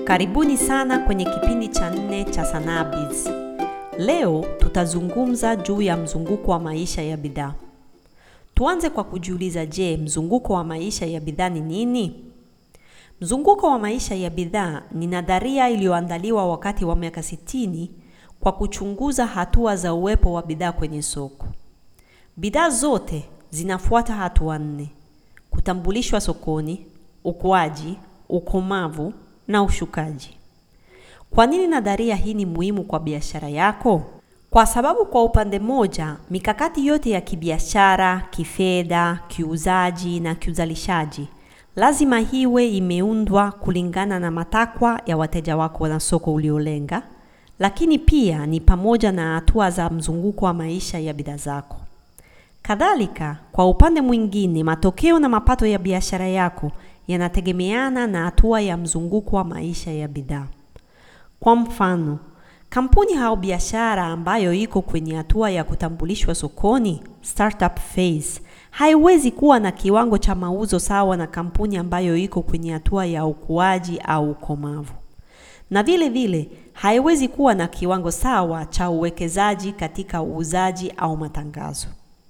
Karibuni sana kwenye kipindi cha 4 cha Sanaa Biz. Leo tutazungumza juu ya mzunguko wa maisha ya bidhaa. Tuanze kwa kujiuliza, je, mzunguko wa maisha ya bidhaa ni nini? Mzunguko wa maisha ya bidhaa ni nadharia iliyoandaliwa wakati wa miaka 60 kwa kuchunguza hatua za uwepo wa bidhaa kwenye soko. Bidhaa zote zinafuata hatua 4: kutambulishwa sokoni, ukuaji, ukomavu na ushukaji. Kwa nini nadharia hii ni muhimu kwa biashara yako? Kwa sababu kwa upande moja, mikakati yote ya kibiashara, kifedha, kiuzaji na kiuzalishaji lazima iwe imeundwa kulingana na matakwa ya wateja wako na soko uliolenga, lakini pia ni pamoja na hatua za mzunguko wa maisha ya bidhaa zako. Kadhalika, kwa upande mwingine, matokeo na mapato ya biashara yako yanategemeana na hatua ya mzunguko wa maisha ya bidhaa. Kwa mfano, kampuni au biashara ambayo iko kwenye hatua ya kutambulishwa sokoni, startup phase, haiwezi kuwa na kiwango cha mauzo sawa na kampuni ambayo iko kwenye hatua ya ukuaji au ukomavu. Na vile vile, haiwezi kuwa na kiwango sawa cha uwekezaji katika uuzaji au matangazo.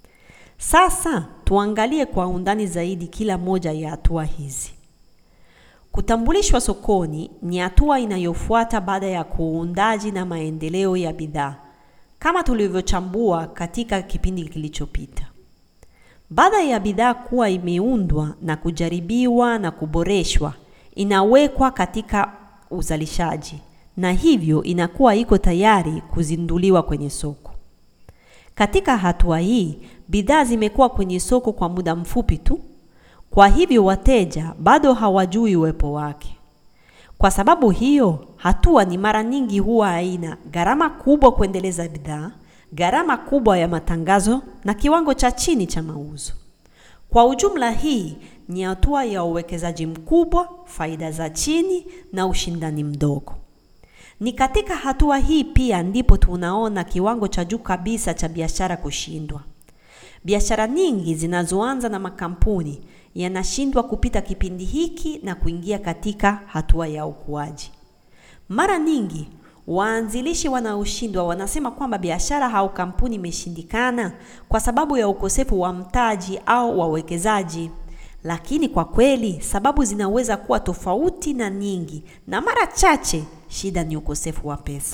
Sasa, tuangalie kwa undani zaidi kila moja ya hatua hizi. Kutambulishwa sokoni ni hatua inayofuata baada ya kuundaji na maendeleo ya bidhaa, kama tulivyochambua katika kipindi kilichopita. Baada ya bidhaa kuwa imeundwa na kujaribiwa na kuboreshwa, inawekwa katika uzalishaji, na hivyo inakuwa iko tayari kuzinduliwa kwenye soko. Katika hatua hii, bidhaa zimekuwa kwenye soko kwa muda mfupi tu. Kwa hivyo wateja bado hawajui uwepo wake. Kwa sababu hiyo, hatua ni mara nyingi huwa haina gharama kubwa kuendeleza bidhaa, gharama kubwa ya matangazo na kiwango cha chini cha mauzo. Kwa ujumla, hii ni hatua ya uwekezaji mkubwa, faida za chini na ushindani mdogo. Ni katika hatua hii pia ndipo tunaona kiwango cha juu kabisa cha biashara kushindwa. Biashara nyingi zinazoanza na makampuni yanashindwa kupita kipindi hiki na kuingia katika hatua ya ukuaji. Mara nyingi waanzilishi wanaoshindwa wanasema kwamba biashara au kampuni imeshindikana kwa sababu ya ukosefu wa mtaji au wawekezaji. Lakini kwa kweli sababu zinaweza kuwa tofauti na nyingi, na mara chache shida ni ukosefu wa pesa.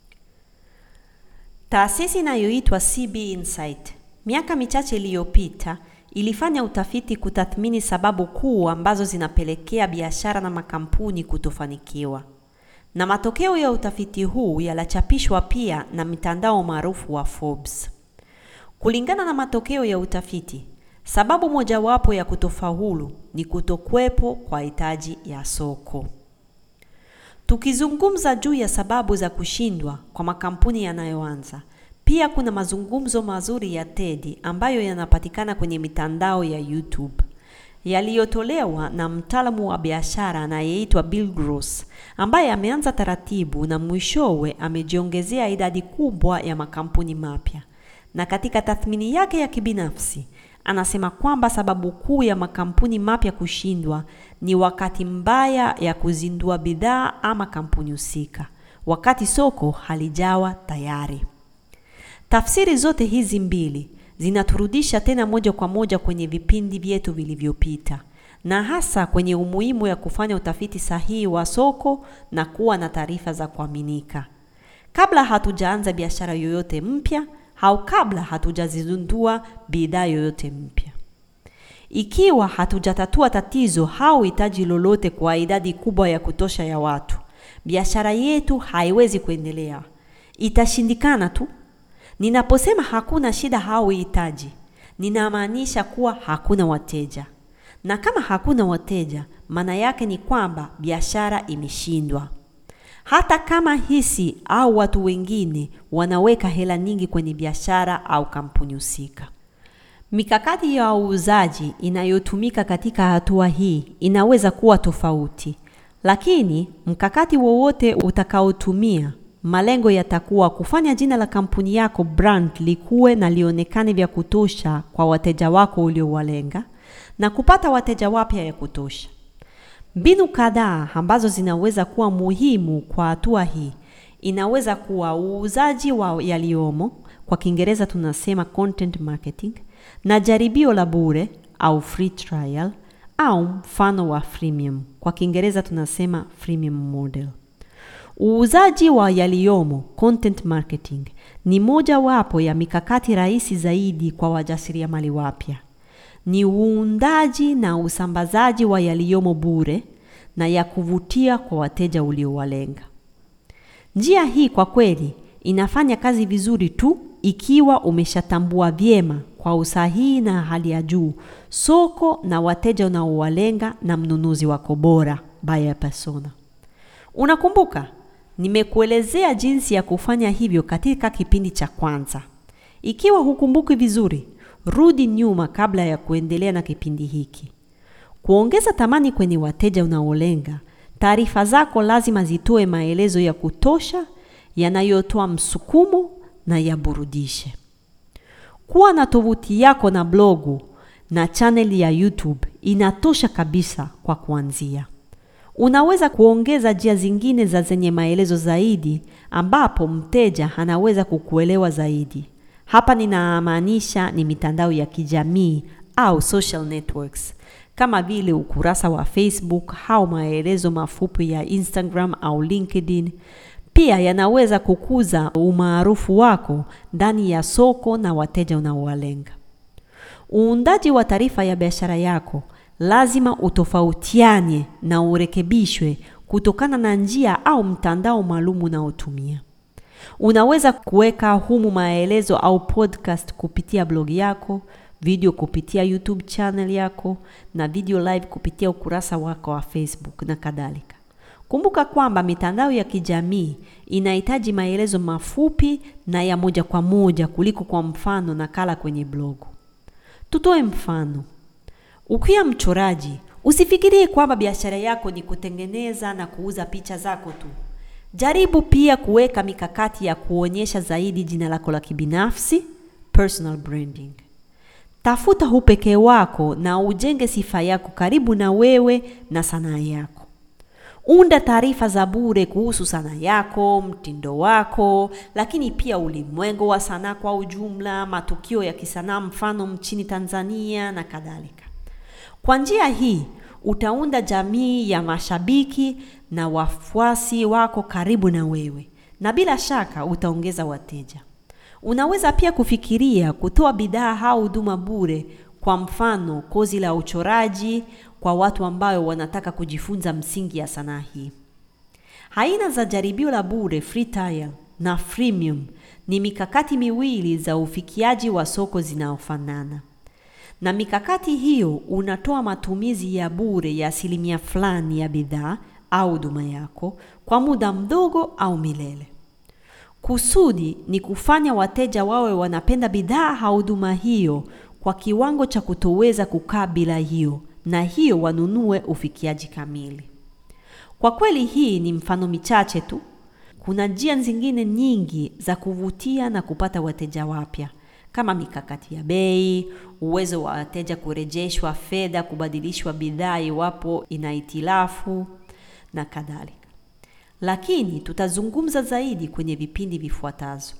Taasisi inayoitwa CB Insight miaka michache iliyopita ilifanya utafiti kutathmini sababu kuu ambazo zinapelekea biashara na makampuni kutofanikiwa. Na matokeo ya utafiti huu yalichapishwa pia na mitandao maarufu wa Forbes. Kulingana na matokeo ya utafiti, sababu mojawapo ya kutofaulu ni kutokuwepo kwa hitaji ya soko. Tukizungumza juu ya sababu za kushindwa kwa makampuni yanayoanza, pia kuna mazungumzo mazuri ya TED ambayo yanapatikana kwenye mitandao ya YouTube, yaliyotolewa na mtaalamu wa biashara anayeitwa Bill Gross, ambaye ameanza taratibu na mwishowe amejiongezea idadi kubwa ya makampuni mapya. Na katika tathmini yake ya kibinafsi, anasema kwamba sababu kuu ya makampuni mapya kushindwa ni wakati mbaya ya kuzindua bidhaa ama kampuni husika, wakati soko halijawa tayari. Tafsiri zote hizi mbili zinaturudisha tena moja kwa moja kwenye vipindi vyetu vilivyopita, na hasa kwenye umuhimu ya kufanya utafiti sahihi wa soko na kuwa na taarifa za kuaminika kabla hatujaanza biashara yoyote mpya au kabla hatujazindua bidhaa yoyote mpya. Ikiwa hatujatatua tatizo au hitaji lolote kwa idadi kubwa ya kutosha ya watu, biashara yetu haiwezi kuendelea, itashindikana tu. Ninaposema hakuna shida au hitaji, ninamaanisha kuwa hakuna wateja. Na kama hakuna wateja, maana yake ni kwamba biashara imeshindwa. Hata kama hisi au watu wengine wanaweka hela nyingi kwenye biashara au kampuni husika. Mikakati ya uuzaji inayotumika katika hatua hii inaweza kuwa tofauti, lakini mkakati wowote utakaotumia, malengo yatakuwa kufanya jina la kampuni yako brand likuwe na lionekane vya kutosha kwa wateja wako uliowalenga na kupata wateja wapya ya kutosha. Mbinu kadhaa ambazo zinaweza kuwa muhimu kwa hatua hii inaweza kuwa uuzaji wa yaliyomo, kwa Kiingereza tunasema content marketing, na jaribio la bure au free trial, au mfano wa freemium, kwa Kiingereza tunasema freemium model. Uuzaji wa yaliyomo, content marketing, ni moja wapo ya mikakati rahisi zaidi kwa wajasiriamali wapya. Ni uundaji na usambazaji wa yaliyomo bure na ya kuvutia kwa wateja uliowalenga. Njia hii kwa kweli inafanya kazi vizuri tu ikiwa umeshatambua vyema kwa usahihi na hali ya juu soko na wateja unaowalenga na mnunuzi wako bora, buyer persona. Unakumbuka? Nimekuelezea jinsi ya kufanya hivyo katika kipindi cha kwanza. Ikiwa hukumbuki vizuri, rudi nyuma kabla ya kuendelea na kipindi hiki. Kuongeza thamani kwenye wateja unaolenga, taarifa zako lazima zitoe maelezo ya kutosha, yanayotoa msukumo na yaburudishe. Kuwa na tovuti yako na blogu na channel ya YouTube inatosha kabisa kwa kuanzia. Unaweza kuongeza njia zingine za zenye maelezo zaidi ambapo mteja anaweza kukuelewa zaidi. Hapa ninamaanisha ni mitandao ya kijamii au social networks, kama vile ukurasa wa Facebook au maelezo mafupi ya Instagram au LinkedIn. Pia yanaweza kukuza umaarufu wako ndani ya soko na wateja unaowalenga. Uundaji wa taarifa ya biashara yako lazima utofautiane na urekebishwe kutokana na njia au mtandao maalum unaotumia. Unaweza kuweka humu maelezo au podcast kupitia blog yako, video kupitia YouTube channel yako, na video live kupitia ukurasa wako wa Facebook na kadhalika. Kumbuka kwamba mitandao ya kijamii inahitaji maelezo mafupi na ya moja kwa moja kuliko kwa mfano nakala kwenye blog. Tutoe mfano. Ukiwa mchoraji, usifikirie kwamba biashara yako ni kutengeneza na kuuza picha zako tu. Jaribu pia kuweka mikakati ya kuonyesha zaidi jina lako la kibinafsi, personal branding. Tafuta upekee wako na ujenge sifa yako karibu na wewe na sanaa yako. Unda taarifa za bure kuhusu sanaa yako, mtindo wako, lakini pia ulimwengu wa sanaa kwa ujumla, matukio ya kisanaa mfano nchini Tanzania na kadhalika. Kwa njia hii, utaunda jamii ya mashabiki na wafuasi wako karibu na wewe, na bila shaka utaongeza wateja. Unaweza pia kufikiria kutoa bidhaa au huduma bure, kwa mfano kozi la uchoraji kwa watu ambao wanataka kujifunza msingi ya sanaa hii. Aina za jaribio la bure, free trial na freemium, ni mikakati miwili za ufikiaji wa soko zinaofanana. Na mikakati hiyo unatoa matumizi ya bure ya asilimia fulani ya bidhaa au huduma yako kwa muda mdogo au milele. Kusudi ni kufanya wateja wawe wanapenda bidhaa au huduma hiyo kwa kiwango cha kutoweza kukaa bila hiyo, na hiyo wanunue ufikiaji kamili. Kwa kweli hii ni mfano michache tu. Kuna njia zingine nyingi za kuvutia na kupata wateja wapya, kama mikakati ya bei, uwezo wa wateja kurejeshwa fedha, kubadilishwa bidhaa iwapo ina hitilafu na kadhalika. Lakini tutazungumza zaidi kwenye vipindi vifuatazo.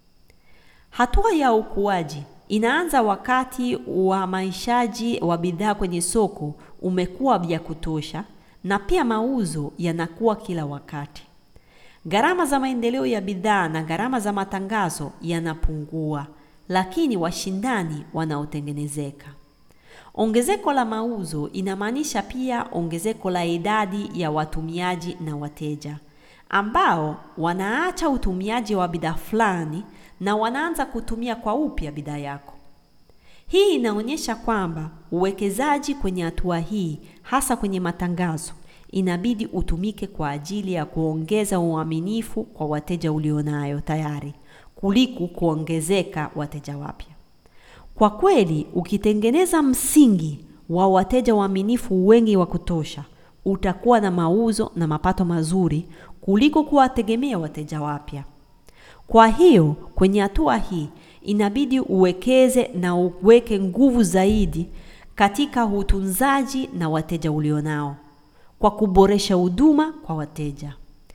Hatua ya ukuaji inaanza wakati uhamishaji wa bidhaa kwenye soko umekuwa vya kutosha, na pia mauzo yanakuwa kila wakati. Gharama za maendeleo ya bidhaa na gharama za matangazo yanapungua, lakini washindani wanaotengenezeka. Ongezeko la mauzo inamaanisha pia ongezeko la idadi ya watumiaji na wateja, ambao wanaacha utumiaji wa bidhaa fulani na wanaanza kutumia kwa upya bidhaa yako. Hii inaonyesha kwamba uwekezaji kwenye hatua hii, hasa kwenye matangazo, inabidi utumike kwa ajili ya kuongeza uaminifu kwa wateja ulionayo tayari, kuliko kuongezeka wateja wapya. Kwa kweli, ukitengeneza msingi wa wateja waaminifu wengi wa kutosha, utakuwa na mauzo na mapato mazuri kuliko kuwategemea wateja wapya. Kwa hiyo, kwenye hatua hii, inabidi uwekeze na uweke nguvu zaidi katika utunzaji na wateja ulionao. kwa kuboresha huduma kwa wateja.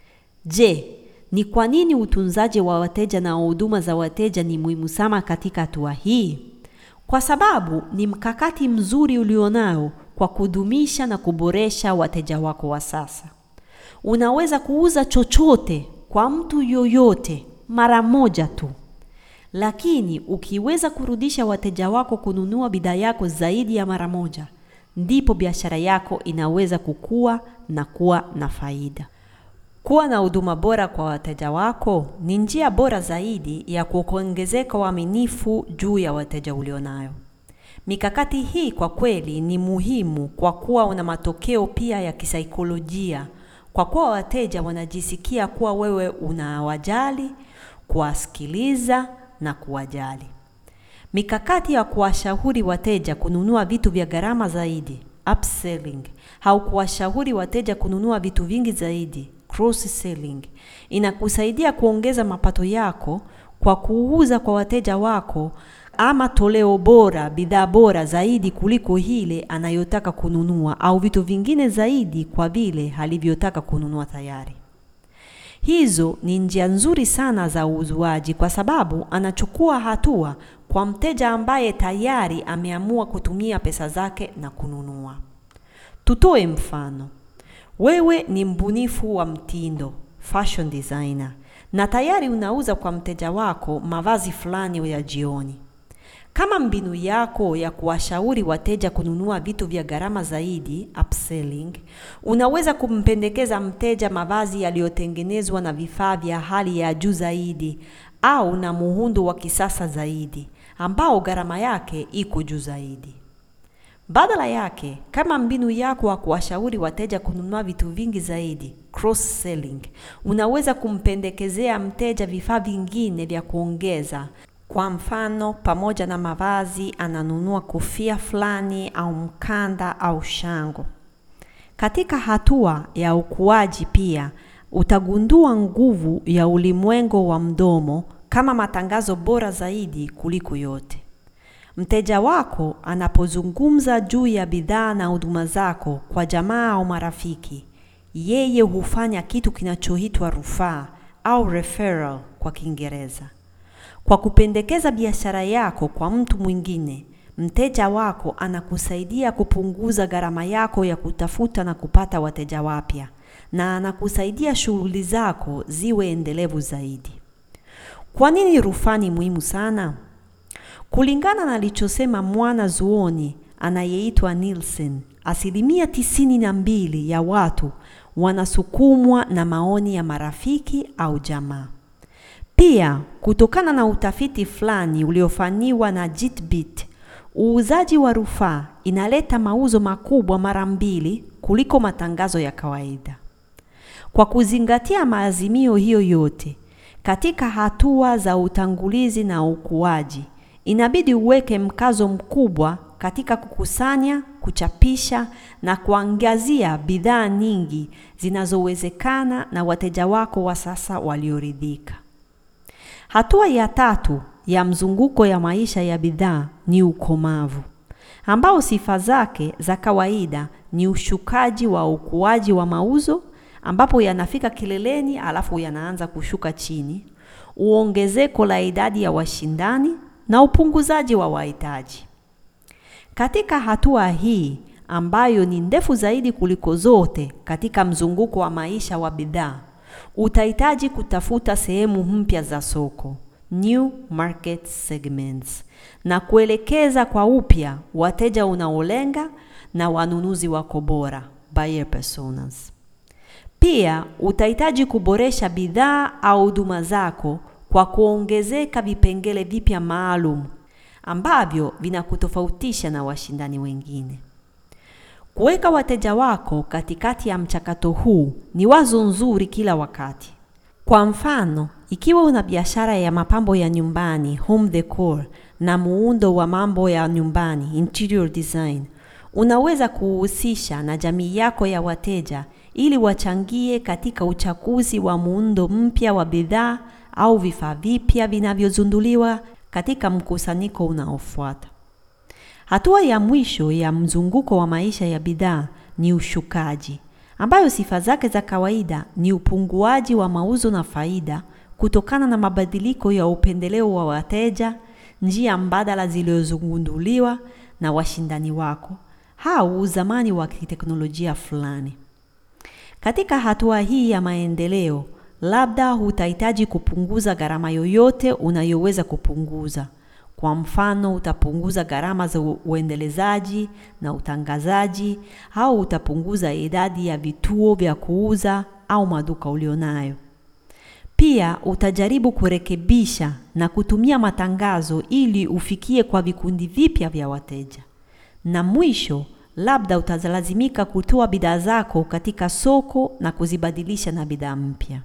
Je, ni kwa nini utunzaji wa wateja na huduma za wateja ni muhimu sana katika hatua hii? Kwa sababu ni mkakati mzuri ulionao kwa kudumisha na kuboresha wateja wako wa sasa. Unaweza kuuza chochote kwa mtu yoyote mara moja tu. Lakini ukiweza kurudisha wateja wako kununua bidhaa yako zaidi ya mara moja, ndipo biashara yako inaweza kukua na kuwa na faida. Kuwa na huduma bora kwa wateja wako ni njia bora zaidi ya kuongezeka uaminifu juu ya wateja ulionayo. Mikakati hii kwa kweli ni muhimu kwa kuwa una matokeo pia ya kisaikolojia, kwa kuwa wateja wanajisikia kuwa wewe unawajali, kuwasikiliza na kuwajali. Mikakati ya kuwashauri wateja kununua vitu vya gharama zaidi, upselling, au kuwashauri wateja kununua vitu vingi zaidi, cross selling, inakusaidia kuongeza mapato yako kwa kuuza kwa wateja wako ama toleo bora, bidhaa bora zaidi kuliko ile anayotaka kununua, au vitu vingine zaidi kwa vile alivyotaka kununua tayari. Hizo ni njia nzuri sana za uuzaji kwa sababu anachukua hatua kwa mteja ambaye tayari ameamua kutumia pesa zake na kununua. Tutoe mfano. Wewe ni mbunifu wa mtindo, fashion designer, na tayari unauza kwa mteja wako mavazi fulani ya jioni. Kama mbinu yako ya kuwashauri wateja kununua vitu vya gharama zaidi, upselling, unaweza kumpendekeza mteja mavazi yaliyotengenezwa na vifaa vya hali ya juu zaidi au na muundo wa kisasa zaidi, ambao gharama yake iko juu zaidi. Badala yake, kama mbinu yako ya kuwashauri wateja kununua vitu vingi zaidi, cross selling, unaweza kumpendekezea mteja vifaa vingine vya kuongeza. Kwa mfano, pamoja na mavazi ananunua kofia fulani au mkanda au shango. Katika hatua ya ukuaji pia, utagundua nguvu ya ulimwengu wa mdomo kama matangazo bora zaidi kuliko yote. Mteja wako anapozungumza juu ya bidhaa na huduma zako kwa jamaa au marafiki, yeye hufanya kitu kinachoitwa rufaa au referral kwa Kiingereza. Kwa kupendekeza biashara yako kwa mtu mwingine, mteja wako anakusaidia kupunguza gharama yako ya kutafuta na kupata wateja wapya, na anakusaidia shughuli zako ziwe endelevu zaidi. Kwa nini rufaa ni muhimu sana? Kulingana na alichosema mwanazuoni anayeitwa Nielsen, 92% ya watu wanasukumwa na maoni ya marafiki au jamaa. Pia, kutokana na utafiti fulani uliofanywa na Jitbit, uuzaji wa rufaa inaleta mauzo makubwa mara 2 kuliko matangazo ya kawaida. Kwa kuzingatia maazimio hiyo yote, katika hatua za utangulizi na ukuaji, inabidi uweke mkazo mkubwa katika kukusanya, kuchapisha na kuangazia bidhaa nyingi zinazowezekana na wateja wako wa sasa walioridhika. Hatua ya 3 ya mzunguko ya maisha ya bidhaa ni ukomavu, ambao sifa zake za kawaida ni ushukaji wa ukuaji wa mauzo, ambapo yanafika kileleni alafu yanaanza kushuka chini, uongezeko la idadi ya washindani na upunguzaji wa wahitaji. Katika hatua hii ambayo ni ndefu zaidi kuliko zote katika mzunguko wa maisha wa bidhaa, utahitaji kutafuta sehemu mpya za soko, new market segments, na kuelekeza kwa upya wateja unaolenga na wanunuzi wako bora, buyer personas. Pia utahitaji kuboresha bidhaa au huduma zako kwa kuongezeka vipengele vipya maalum ambavyo vinakutofautisha na washindani wengine. Kuweka wateja wako katikati ya mchakato huu ni wazo nzuri kila wakati. Kwa mfano, ikiwa una biashara ya mapambo ya nyumbani, home decor, na muundo wa mambo ya nyumbani, interior design, unaweza kuhusisha na jamii yako ya wateja ili wachangie katika uchaguzi wa muundo mpya wa bidhaa au vifaa vipya vinavyozunduliwa katika mkusanyiko unaofuata. Hatua ya mwisho ya mzunguko wa maisha ya bidhaa ni ushukaji, ambayo sifa zake za kawaida ni upunguaji wa mauzo na faida kutokana na mabadiliko ya upendeleo wa wateja, njia mbadala zilizogunduliwa na washindani wako, au uzamani wa kiteknolojia fulani. Katika hatua hii ya maendeleo, labda utahitaji kupunguza gharama yoyote unayoweza kupunguza. Kwa mfano, utapunguza gharama za uendelezaji na utangazaji, au utapunguza idadi ya vituo vya kuuza au maduka ulionayo. Pia utajaribu kurekebisha na kutumia matangazo ili ufikie kwa vikundi vipya vya wateja. Na mwisho, labda utalazimika kutoa bidhaa zako katika soko na kuzibadilisha na bidhaa mpya.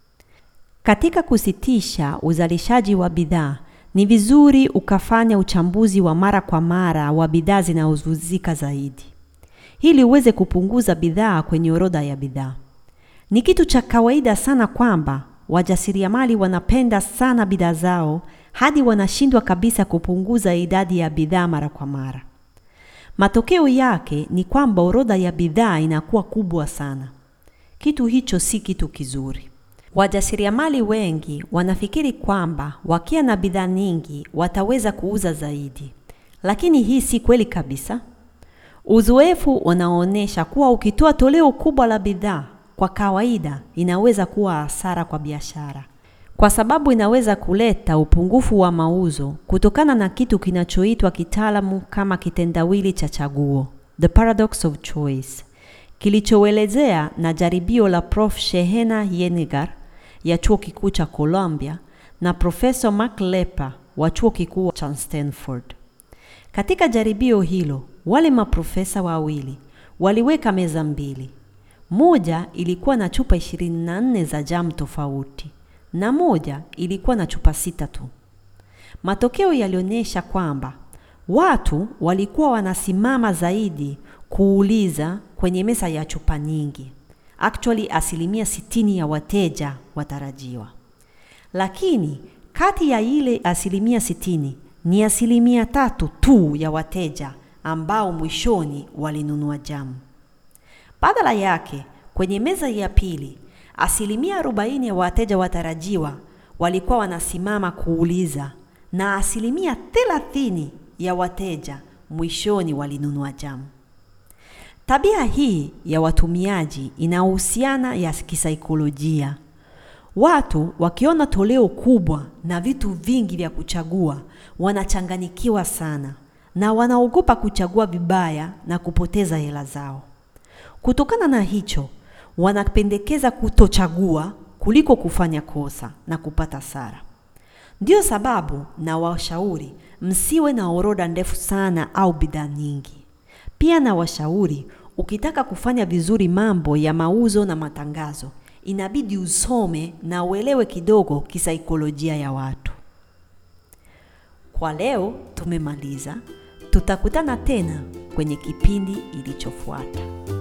Katika kusitisha uzalishaji wa bidhaa, ni vizuri ukafanya uchambuzi wa mara kwa mara wa bidhaa zinazouzika zaidi, ili uweze kupunguza bidhaa kwenye orodha ya bidhaa. Ni kitu cha kawaida sana kwamba wajasiriamali wanapenda sana bidhaa zao hadi wanashindwa kabisa kupunguza idadi ya bidhaa mara kwa mara. Matokeo yake ni kwamba orodha ya bidhaa inakuwa kubwa sana. Kitu hicho si kitu kizuri. Wajasiriamali wengi wanafikiri kwamba wakiwa na bidhaa nyingi wataweza kuuza zaidi. Lakini hii si kweli kabisa. Uzoefu unaonyesha kuwa ukitoa toleo kubwa la bidhaa, kwa kawaida inaweza kuwa hasara kwa biashara, kwa sababu inaweza kuleta upungufu wa mauzo kutokana na kitu kinachoitwa kitaalamu kama kitendawili cha chaguo, the paradox of choice, kilichoelezea na jaribio la Prof. Shehena Yenigar ya chuo kikuu cha Columbia na Professor Mark Lepper wa chuo kikuu cha Stanford. Katika jaribio hilo, wale maprofesa wawili waliweka meza mbili. Moja ilikuwa na chupa 24 za jam tofauti na moja ilikuwa na chupa 6 tu. Matokeo yalionyesha kwamba watu walikuwa wanasimama zaidi kuuliza kwenye meza ya chupa nyingi. Actually 60% ya wateja watarajiwa. Lakini kati ya ile 60% ni 3% tu ya wateja ambao mwishoni walinunua jamu. Badala yake, kwenye meza ya pili, 40% ya wateja watarajiwa walikuwa wanasimama kuuliza na 30% ya wateja mwishoni walinunua jamu. Tabia hii ya watumiaji inahusiana ya kisaikolojia. Watu wakiona toleo kubwa na vitu vingi vya kuchagua wanachanganyikiwa sana na wanaogopa kuchagua vibaya na kupoteza hela zao. Kutokana na hicho, wanapendekeza kutochagua kuliko kufanya kosa na kupata hasara. Ndio sababu na washauri msiwe na orodha ndefu sana au bidhaa nyingi. Pia na washauri, ukitaka kufanya vizuri mambo ya mauzo na matangazo, inabidi usome na uelewe kidogo kisaikolojia ya watu. Kwa leo tumemaliza. Tutakutana tena kwenye kipindi ilichofuata.